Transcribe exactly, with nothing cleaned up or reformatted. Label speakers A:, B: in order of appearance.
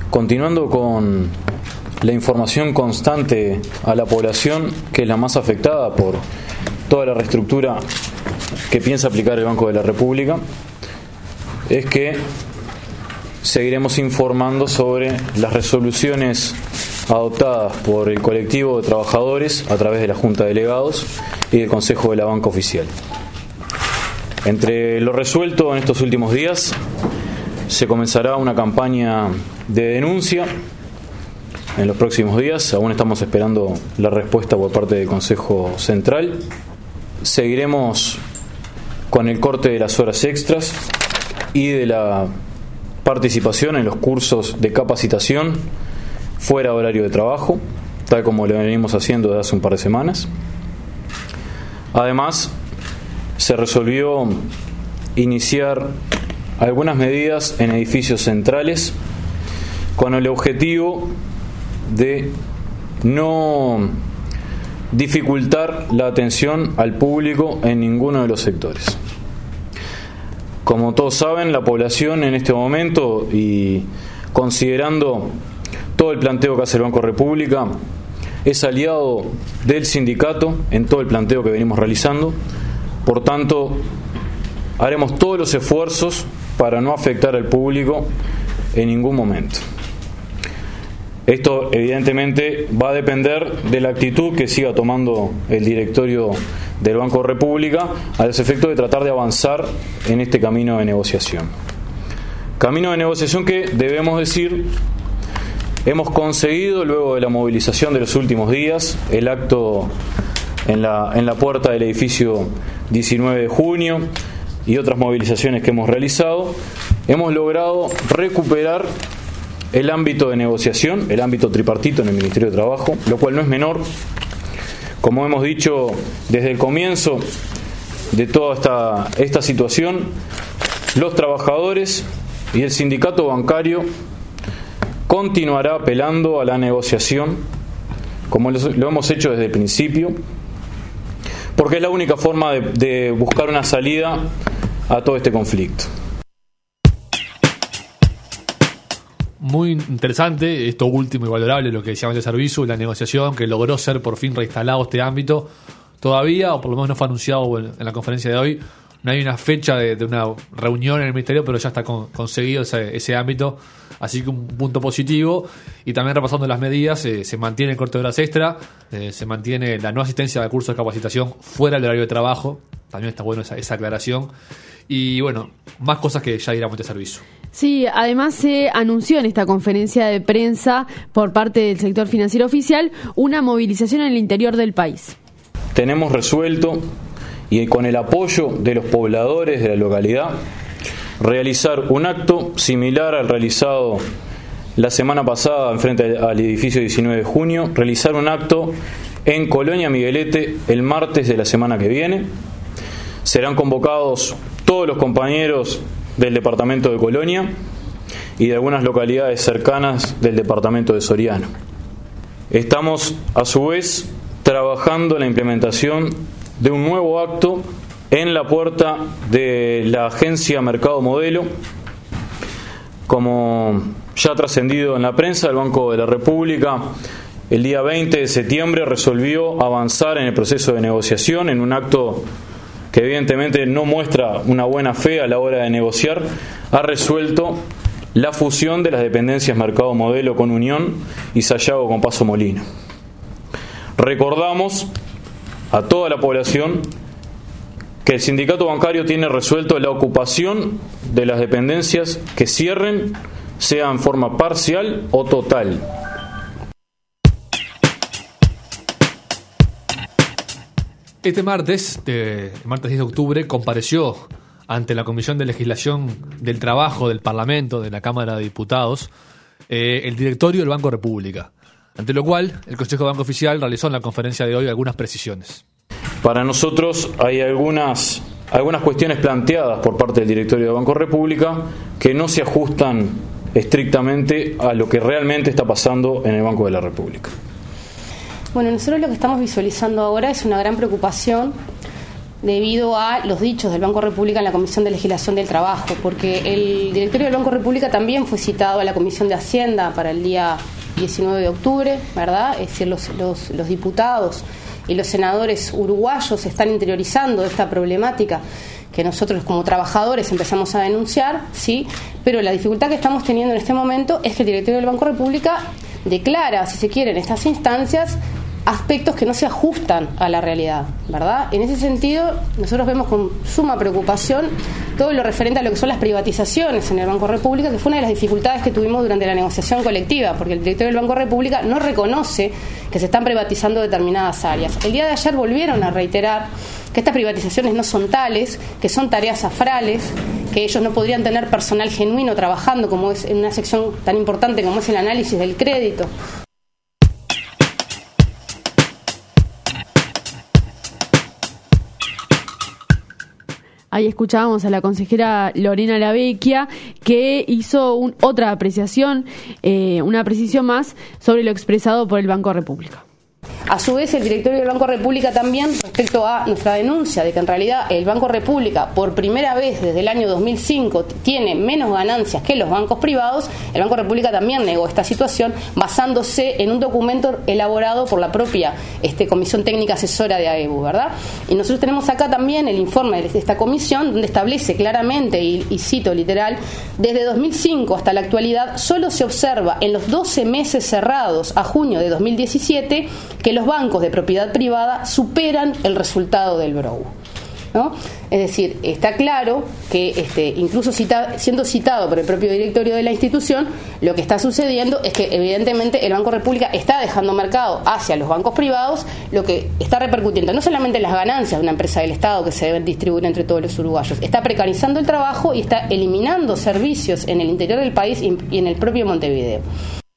A: Continuando con la información constante a la población, que es la más afectada por toda la reestructura que piensa aplicar el Banco de la República, es que seguiremos informando sobre las resoluciones adoptadas por el colectivo de trabajadores a través de la Junta de Delegados y del Consejo de la Banca Oficial. Entre lo resuelto en estos últimos días, se comenzará una campaña de denuncia en los próximos días. Aún estamos esperando la respuesta por parte del Consejo Central. Seguiremos con el corte de las horas extras y de la participación en los cursos de capacitación fuera de horario de trabajo, tal como lo venimos haciendo desde hace un par de semanas. Además, se resolvió iniciar algunas medidas en edificios centrales con el objetivo de no dificultar la atención al público en ninguno de los sectores. Como todos saben, la población en este momento, y considerando todo el planteo que hace el Banco República, es aliado del sindicato en todo el planteo que venimos realizando. Por tanto, haremos todos los esfuerzos para no afectar al público en ningún momento. Esto evidentemente va a depender de la actitud que siga tomando el directorio del Banco República a los efectos de tratar de avanzar en este camino de negociación. Camino de negociación que, debemos decir, hemos conseguido luego de la movilización de los últimos días, el acto en la, en la puerta del edificio diecinueve de junio y otras movilizaciones que hemos realizado. Hemos logrado recuperar el ámbito de negociación, el ámbito tripartito en el Ministerio de Trabajo, lo cual no es menor. Como hemos dicho desde el comienzo de toda esta, esta situación, los trabajadores y el sindicato bancario continuará apelando a la negociación, como lo hemos hecho desde el principio, porque es la única forma de, de buscar una salida a todo este conflicto.
B: Muy interesante, esto último y valorable, lo que decíamos de servicio, la negociación que logró ser por fin reinstalado este ámbito. Todavía, o por lo menos no fue anunciado en, en la conferencia de hoy, no hay una fecha de, de una reunión en el Ministerio, pero ya está con, conseguido ese, ese ámbito, así que un punto positivo. Y también repasando las medidas, eh, se mantiene el corte de horas extra, eh, se mantiene la no asistencia a cursos de capacitación fuera del horario de trabajo, también está bueno esa, esa aclaración. Y bueno, más cosas que ya diremos de servicio.
C: Sí, además se anunció en esta conferencia de prensa por parte del sector financiero oficial una movilización en el interior del país.
A: Tenemos resuelto, y con el apoyo de los pobladores de la localidad, realizar un acto similar al realizado la semana pasada en frente al edificio diecinueve de junio, realizar un acto en Colonia Miguelete el martes de la semana que viene. Serán convocados todos los compañeros del departamento de Colonia y de algunas localidades cercanas del departamento de Soriano. Estamos, a su vez, trabajando en la implementación de un nuevo acto en la puerta de la agencia Mercado Modelo. Como ya ha trascendido en la prensa, el Banco de la República el día veinte de septiembre resolvió avanzar en el proceso de negociación en un acto que evidentemente no muestra una buena fe a la hora de negociar. Ha resuelto la fusión de las dependencias Mercado Modelo con Unión y Sayago con Paso Molino. Recordamos a toda la población que el sindicato bancario tiene resuelto la ocupación de las dependencias que cierren, sea en forma parcial o total.
B: Este martes, de, martes diez de octubre, compareció ante la Comisión de Legislación del Trabajo del Parlamento, de la Cámara de Diputados, eh, el directorio del Banco República, ante lo cual el Consejo de Banco Oficial realizó en la conferencia de hoy algunas precisiones.
A: Para nosotros hay algunas, algunas cuestiones planteadas por parte del directorio de Banco República que no se ajustan estrictamente a lo que realmente está pasando en el Banco de la República.
D: Bueno, nosotros lo que estamos visualizando ahora es una gran preocupación debido a los dichos del Banco República en la Comisión de Legislación del Trabajo, porque el directorio del Banco República también fue citado a la Comisión de Hacienda para el día diecinueve de octubre, ¿verdad? Es decir, los, los, los diputados y los senadores uruguayos están interiorizando esta problemática que nosotros como trabajadores empezamos a denunciar, ¿sí? Pero la dificultad que estamos teniendo en este momento es que el directorio del Banco República declara, si se quiere, en estas instancias, aspectos que no se ajustan a la realidad, ¿verdad? En ese sentido, nosotros vemos con suma preocupación todo lo referente a lo que son las privatizaciones en el Banco República, que fue una de las dificultades que tuvimos durante la negociación colectiva, porque el directorio del Banco República no reconoce que se están privatizando determinadas áreas. El día de ayer volvieron a reiterar que estas privatizaciones no son tales, que son tareas afrales, que ellos no podrían tener personal genuino trabajando como es en una sección tan importante como es el análisis del crédito.
C: Ahí escuchábamos a la consejera Lorena Lavecchia, que hizo un, otra apreciación, eh, una precisión más sobre lo expresado por el Banco República.
D: A su vez, el directorio del Banco República también, respecto a nuestra denuncia de que en realidad el Banco República, por primera vez desde el año dos mil cinco, tiene menos ganancias que los bancos privados, el Banco República también negó esta situación basándose en un documento elaborado por la propia este, Comisión Técnica Asesora de A E B U, ¿verdad? Y nosotros tenemos acá también el informe de esta comisión, donde establece claramente, y, y cito literal, desde dos mil cinco hasta la actualidad, solo se observa en los doce meses cerrados a junio de dos mil diecisiete que los bancos de propiedad privada superan el resultado del B R O U, ¿no? Es decir, está claro que este, incluso cita, siendo citado por el propio directorio de la institución, lo que está sucediendo es que evidentemente el Banco República está dejando mercado hacia los bancos privados, lo que está repercutiendo no solamente en las ganancias de una empresa del Estado que se deben distribuir entre todos los uruguayos, está precarizando el trabajo y está eliminando servicios en el interior del país y en el propio Montevideo.